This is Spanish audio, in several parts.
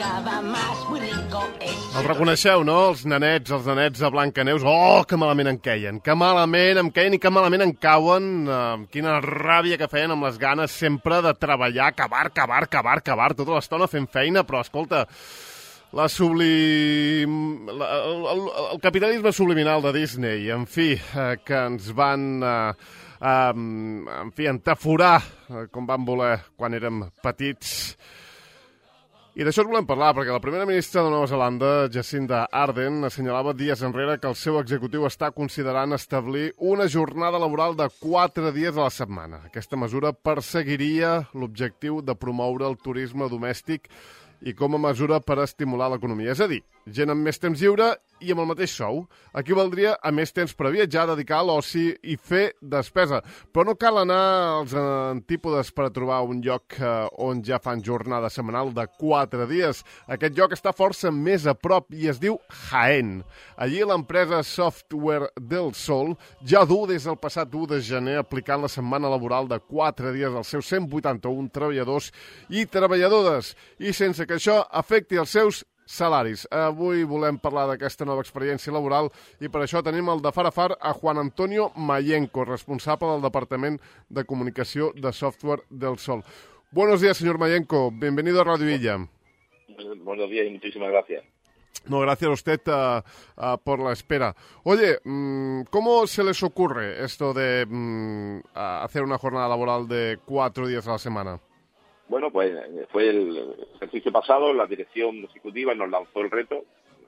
cada más muy rico es. El reconeixeu, no? Els nenets de Blancaneus. Oh, que malament em queien. Que malament em queien i que malament em cauen. Quina ràbia que feien amb les ganes sempre de treballar, cavar, tota l'estona fent feina, però escolta, el capitalisme subliminal de Disney, en fi, que ens van entaforar com van voler quan érem petits. I d'això volem parlar, perquè la primera ministra de Nova Zelanda, Jacinda Ardern, assenyalava dies enrere que el seu executiu està considerant establir una jornada laboral de 4 dies a la setmana. Aquesta mesura perseguiria l'objectiu de promoure el turisme domèstic i com a mesura per estimular l'economia. És a dir, gent amb més temps lliure i amb el mateix sou. Equivaldria a més temps per viatjar, dedicar a l'oci i fer despesa. Però no cal anar als antípodes per a trobar un lloc on ja fan jornada setmanal de 4 dies. Aquest lloc està força més a prop i es diu Jaén. Allí l'empresa Software del Sol ja du des del passat 1 de gener aplicant la setmana laboral de 4 dies als seus 181 treballadors i treballadores, i sense que això afecti els seus salaris. Avui volem parlar d'aquesta nova experiència laboral i per això tenim el de far a far a Juan Antonio Mayenco, responsable del Departament de Comunicació de Software del Sol. Buenos días, señor Mayenco. Bienvenido a Radio Illa. Buenos días y muchísimas gracias. No, gracias a usted por la espera. Oye, ¿cómo se les ocurre esto de hacer una jornada laboral de 4 días a la semana? Bueno, pues fue el ejercicio pasado, la dirección ejecutiva nos lanzó el reto.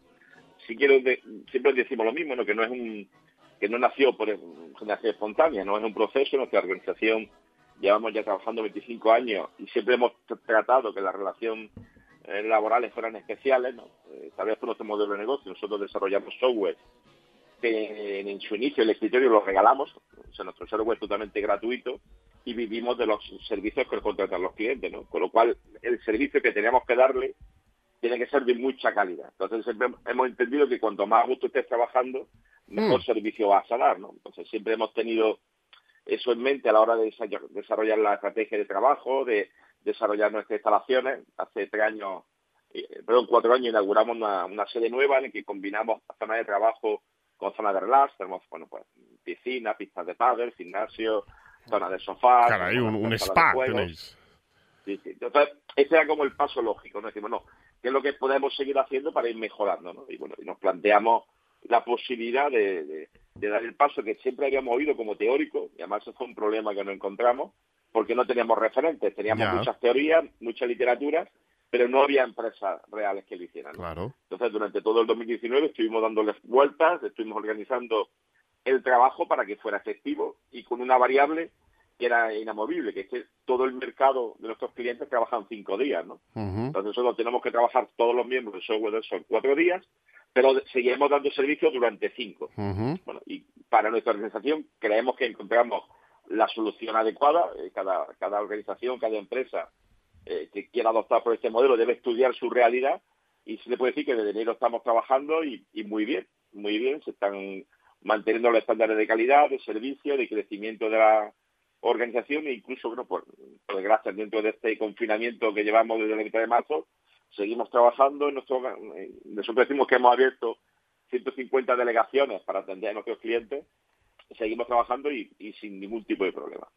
Siempre decimos lo mismo, ¿no? Que no nació por generación espontánea, no es un proceso. Nuestra organización llevamos ya trabajando 25 años y siempre hemos tratado que las relaciones laborales fueran especiales, ¿no? Tal vez por nuestro modelo de negocio. Nosotros desarrollamos software que en su inicio el escritorio lo regalamos, o sea, nuestro software es totalmente gratuito y vivimos de los servicios que contratan los clientes, ¿no? Con lo cual, el servicio que teníamos que darle tiene que ser de mucha calidad. Entonces, siempre hemos entendido que cuanto más a gusto estés trabajando, mejor servicio vas a dar, ¿no? Entonces, siempre hemos tenido eso en mente a la hora de desarrollar la estrategia de trabajo, de desarrollar nuestras instalaciones. Hace 4 años inauguramos una sede nueva en la que combinamos zonas de trabajo con zonas de relax. Tenemos, pues, piscina, pistas de pádel, gimnasio, zona de sofá. Caray, un spa tenéis. Sí. Entonces, ese era como el paso lógico, ¿no? Decimos, ¿qué es lo que podemos seguir haciendo para ir mejorando, ¿no? Y bueno, y nos planteamos la posibilidad de dar el paso que siempre habíamos oído como teórico, y además eso fue un problema que nos encontramos, porque no teníamos referentes, teníamos muchas teorías, mucha literatura, pero no había empresas reales que lo hicieran, ¿no? Claro. Entonces, durante todo el 2019 estuvimos dándoles vueltas, estuvimos organizando el trabajo para que fuera efectivo y con una variable que era inamovible, que es que todo el mercado de nuestros clientes trabajan 5 días, ¿no? Entonces nosotros tenemos que trabajar todos los miembros del software del Sol 4 días, pero seguiremos dando servicio durante 5. Bueno, y para nuestra organización creemos que encontramos la solución adecuada. Cada organización, cada empresa que quiera adoptar por este modelo debe estudiar su realidad, y se le puede decir que desde enero estamos trabajando y muy bien, se están manteniendo los estándares de calidad, de servicio, de crecimiento de la organización, e incluso, bueno, por desgracia, dentro de este confinamiento que llevamos desde la mitad de marzo, seguimos trabajando. Nosotros decimos que hemos abierto 150 delegaciones para atender a nuestros clientes, seguimos trabajando y sin ningún tipo de problema.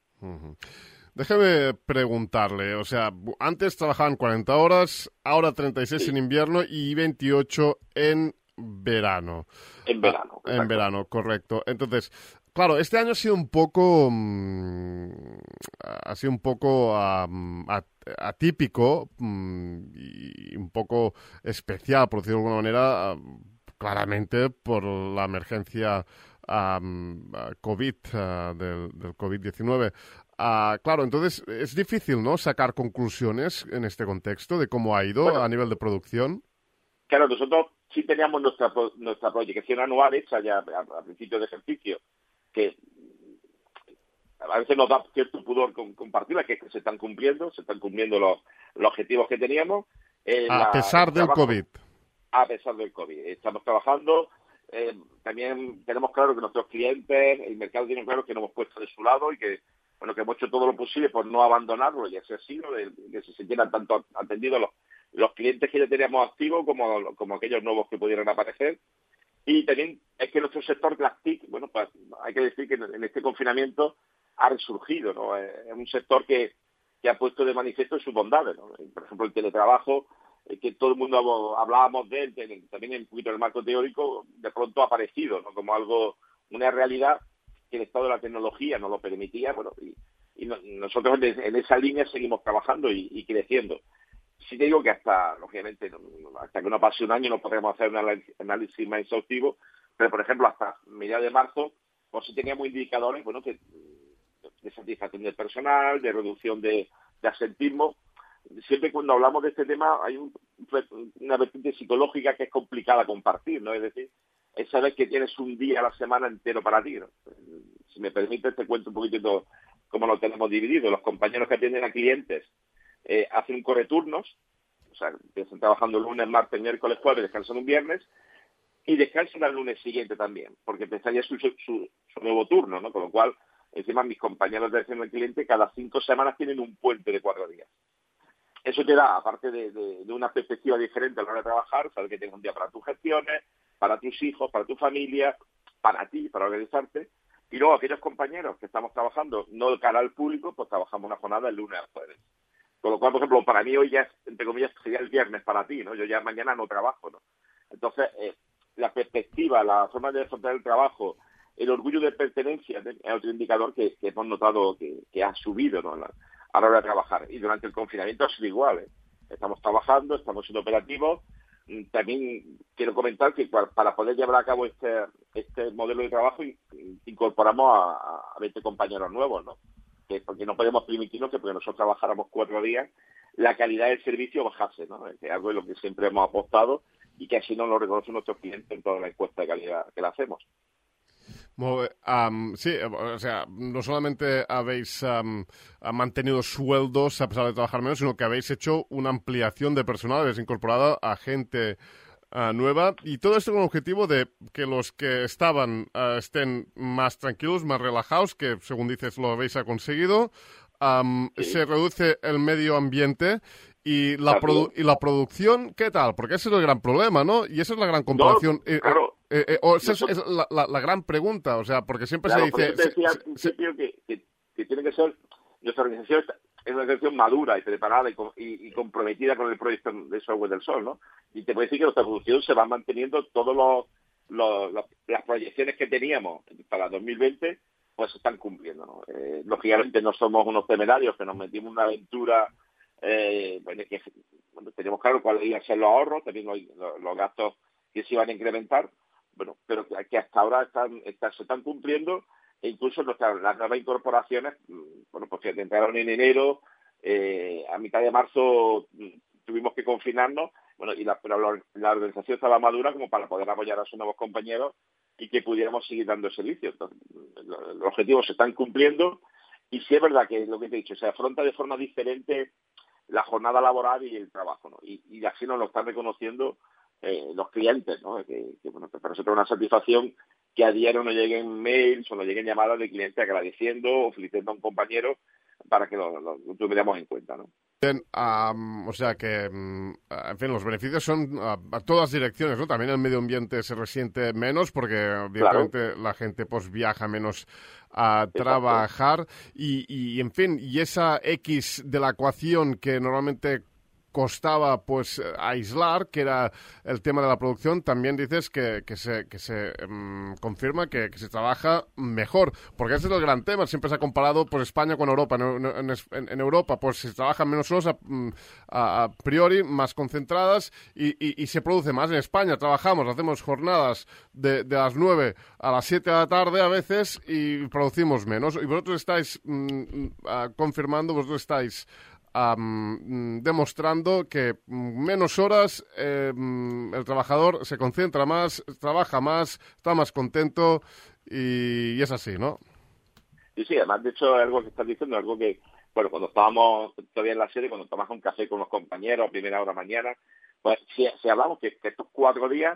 Déjeme preguntarle, o sea, antes trabajaban 40 horas, ahora 36 en invierno y 28 en verano. En verano. En verano, correcto. Entonces, claro, este año ha sido un poco atípico y un poco especial, por decirlo de alguna manera, claramente por la emergencia COVID, del COVID-19. Claro, entonces es difícil, ¿no?, sacar conclusiones en este contexto de cómo ha ido a nivel de producción. Claro, nosotros sí teníamos nuestra proyección anual hecha ya a principios de ejercicio, que a veces nos da cierto pudor compartirla, que se están cumpliendo los objetivos que teníamos. A pesar del COVID. A pesar del COVID. Estamos trabajando. También tenemos claro que nuestros clientes, el mercado tiene claro que nos hemos puesto de su lado y que hemos hecho todo lo posible por no abandonarlo, y así ha sido, que se sintieran tanto atendidos los clientes que ya teníamos activos como aquellos nuevos que pudieran aparecer. Y también es que nuestro sector de las TIC, bueno, pues hay que decir que en este confinamiento ha resurgido, ¿no? Es un sector que ha puesto de manifiesto sus bondades, ¿no? Por ejemplo, el teletrabajo, que todo el mundo hablábamos de él, también un poquito en el marco teórico, de pronto ha aparecido, ¿no? Como algo, una realidad que el estado de la tecnología no lo permitía, bueno, y nosotros en esa línea seguimos trabajando y creciendo. Sí te digo que lógicamente, hasta que no pase un año no podremos hacer un análisis más exhaustivo, pero por ejemplo hasta mediados de marzo, pues sí teníamos indicadores, bueno, de satisfacción del personal, de reducción de asentismo. Siempre cuando hablamos de este tema hay una vertiente psicológica que es complicada compartir, ¿no? Es decir, es saber que tienes un día a la semana entero para ti, ¿no? Si me permites, te cuento un poquitito cómo lo tenemos dividido. Los compañeros que atienden a clientes hacen un correturnos, o sea, empiezan trabajando lunes, martes, miércoles, jueves, descansan un viernes y descansan al lunes siguiente también, porque empezaría su nuevo turno, ¿no? Con lo cual, encima mis compañeros de atención al cliente cada 5 semanas tienen un puente de 4 días. Eso te da, aparte de una perspectiva diferente a la hora de trabajar, saber que tienes un día para tus gestiones, para tus hijos, para tu familia, para ti, para organizarte. Y luego aquellos compañeros que estamos trabajando no de cara al público, pues trabajamos una jornada el lunes al jueves. Con lo cual, por ejemplo, para mí hoy ya, entre comillas, sería el viernes para ti, ¿no? Yo ya mañana no trabajo, ¿no? Entonces, la perspectiva, la forma de afrontar el trabajo, el orgullo de pertenencia es otro indicador que hemos notado que ha subido, ¿no? A la hora de trabajar. Y durante el confinamiento ha sido igual, ¿eh? Estamos trabajando, estamos siendo operativos. También quiero comentar que para poder llevar a cabo este modelo de trabajo incorporamos a 20 compañeros nuevos, ¿no? Porque no podemos permitirnos que porque nosotros trabajáramos 4 días, la calidad del servicio bajase, ¿no? Que es algo de lo que siempre hemos apostado y que así nos lo reconocen nuestros clientes en toda la encuesta de calidad que le hacemos. Sí, o sea, no solamente habéis mantenido sueldos a pesar de trabajar menos, sino que habéis hecho una ampliación de personal, habéis incorporado a gente nueva, y todo esto con el objetivo de que los que estaban estén más tranquilos, más relajados, que según dices lo habéis conseguido. Sí. Se reduce el medio ambiente y la producción, ¿qué tal? Porque ese es el gran problema, ¿no? Y esa es la gran comparación. No, claro. Esa es la gran pregunta, o sea, porque siempre se dice... Por eso te decía al principio que tiene que ser... Nuestra organización es una organización madura y preparada y comprometida con el proyecto de Software del Sol, ¿no? Y te puedo decir que nuestra producción se va manteniendo, las proyecciones que teníamos para 2020 pues se están cumpliendo, ¿no? Lógicamente no somos unos temerarios que nos metimos en una aventura que tenemos claro cuáles iban a ser los ahorros, también los gastos que se iban a incrementar, bueno, pero que hasta ahora se están cumpliendo, e incluso las nuevas incorporaciones, bueno, pues que entraron en enero, a mitad de marzo tuvimos que confinarnos, bueno, pero la organización estaba madura como para poder apoyar a sus nuevos compañeros y que pudiéramos seguir dando servicio. Entonces, los objetivos se están cumpliendo y sí es verdad que lo que te he dicho, se afronta de forma diferente la jornada laboral y el trabajo, ¿no? Y así nos lo están reconociendo los clientes, ¿no? Bueno, que para nosotros es una satisfacción que a diario nos lleguen mails o nos lleguen llamadas de clientes agradeciendo o felicitando a un compañero para que lo tuviéramos en cuenta, ¿no? Bien, o sea que, en fin, los beneficios son a todas direcciones, ¿no? También el medio ambiente se resiente menos porque, evidentemente, la gente pues viaja menos a trabajar y, en fin, y esa X de la ecuación que normalmente costaba pues aislar, que era el tema de la producción, también dices que se confirma que se trabaja mejor, porque ese es el gran tema. Siempre se ha comparado pues España con Europa. En Europa pues se trabajan menos horas a priori, más concentradas y se produce más. En España hacemos jornadas de las 9 a las 7 de la tarde a veces y producimos menos. Y vosotros estáis confirmando, vosotros estáis demostrando que menos horas el trabajador se concentra más, trabaja más, está más contento y es así, ¿no? Sí, además de hecho es algo que estás diciendo, algo que, bueno, cuando estábamos todavía en la sede, cuando tomamos un café con los compañeros a primera hora mañana, pues si hablamos que estos 4 días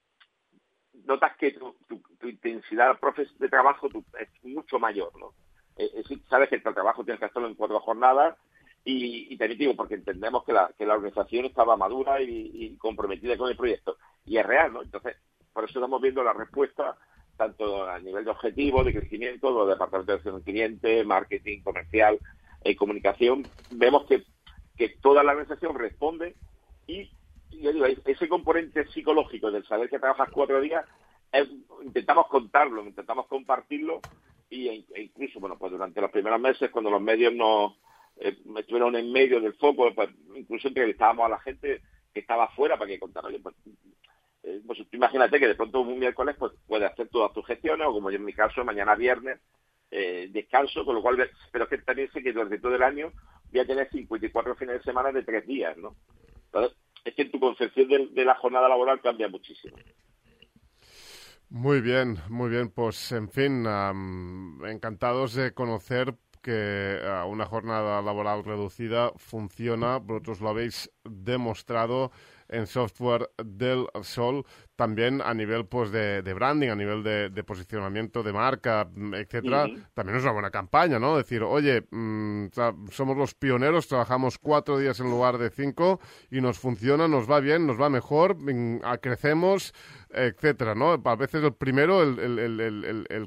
notas que tu intensidad de trabajo es mucho mayor, ¿no? Sabes que el trabajo tienes que hacerlo en 4 jornadas y también digo, porque entendemos que la organización estaba madura y comprometida con el proyecto. Y es real, ¿no? Entonces, por eso estamos viendo la respuesta, tanto a nivel de objetivos, de crecimiento, los departamentos de atención al cliente, marketing, comercial, comunicación. Vemos que toda la organización responde y yo digo, ese componente psicológico del saber que trabajas 4 días, intentamos contarlo, intentamos compartirlo e incluso, bueno, pues durante los primeros meses, cuando los medios nos estuvieron en medio del foco, pues incluso entrevistábamos a la gente que estaba afuera para que contara. Oye, pues tú imagínate que de pronto un miércoles pues puedes hacer todas tus gestiones, o como yo en mi caso, mañana viernes, descanso, con lo cual, pero es que también sé que durante todo el año voy a tener 54 fines de semana de 3 días, ¿no? Entonces, es que tu concepción de la jornada laboral cambia muchísimo. Muy bien, pues en fin, encantados de conocer que una jornada laboral reducida funciona. Vosotros lo habéis demostrado en Software del Sol, también a nivel pues de branding, a nivel de posicionamiento de marca, etcétera. También es una buena campaña, ¿no? Decir, oye, somos los pioneros, trabajamos 4 días en lugar de 5 y nos funciona, nos va bien, nos va mejor, crecemos, etcétera, ¿no? A veces el primero, el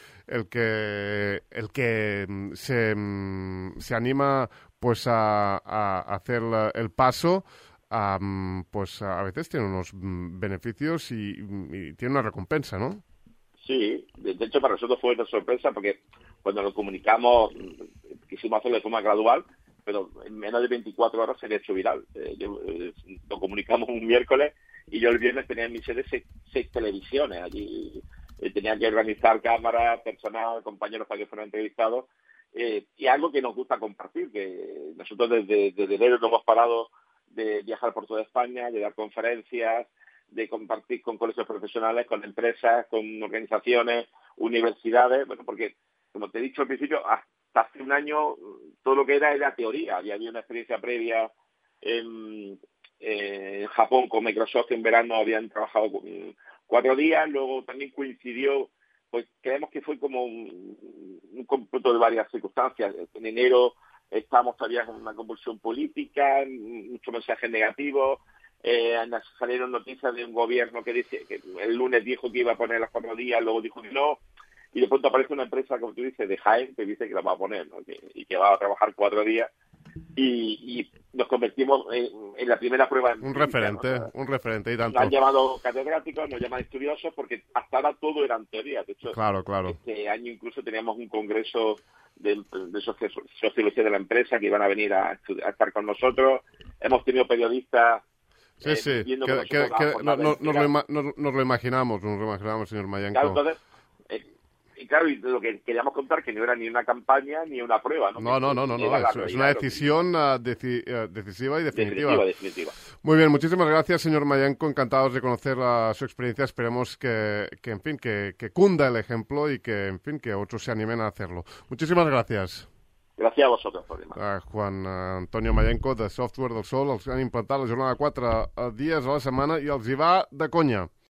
que se anima pues a hacer el paso, pues a veces tiene unos beneficios y tiene una recompensa, ¿no? Sí, de hecho para nosotros fue una sorpresa porque cuando lo comunicamos quisimos hacerlo de forma gradual, pero en menos de 24 horas se había hecho viral. Lo comunicamos un miércoles y yo el viernes tenía en mi sede 6 televisiones allí. Tenía que organizar cámaras, personal, compañeros para que fueran entrevistados, y algo que nos gusta compartir, que nosotros desde enero no hemos parado de viajar por toda España, de dar conferencias, de compartir con colegios profesionales, con empresas, con organizaciones, universidades, bueno, porque, como te he dicho al principio, hasta hace un año todo lo que era teoría. Había una experiencia previa en Japón con Microsoft, que en verano habían trabajado 4 días, luego también coincidió, pues creemos que fue como un cómputo de varias circunstancias. En enero estábamos todavía con una convulsión política, muchos mensajes negativos, salieron noticias de un gobierno que dice que el lunes dijo que iba a poner los 4 días, luego dijo que no, y de pronto aparece una empresa, como tú dices, de Jaén, que dice que la va a poner, ¿no? y que va a trabajar 4 días, y nos convertimos en la primera prueba. Un referente, ¿no? Un referente y tanto. Nos han llamado catedráticos, nos llaman estudiosos, porque hasta ahora todo eran teorías. De hecho, claro. Este año incluso teníamos un congreso de sociología de la empresa que iban a venir a estar con nosotros. Hemos tenido periodistas. Sí. Nos lo imaginamos, señor Mayenco. Claro, entonces, y claro, y lo que queríamos contar, que no era ni una campaña ni una prueba, ¿no? No. Es una decisión decisiva y definitiva. Definitiva. Muy bien, muchísimas gracias, señor Mayenco. Encantados de conocer su experiencia. Esperemos que cunda el ejemplo y que otros se animen a hacerlo. Muchísimas gracias. Gràcies a vosaltres, Juan Antonio Mayenco, de Software del Sol, els han implantat la jornada de 4 dies a la setmana i els hi va de conya.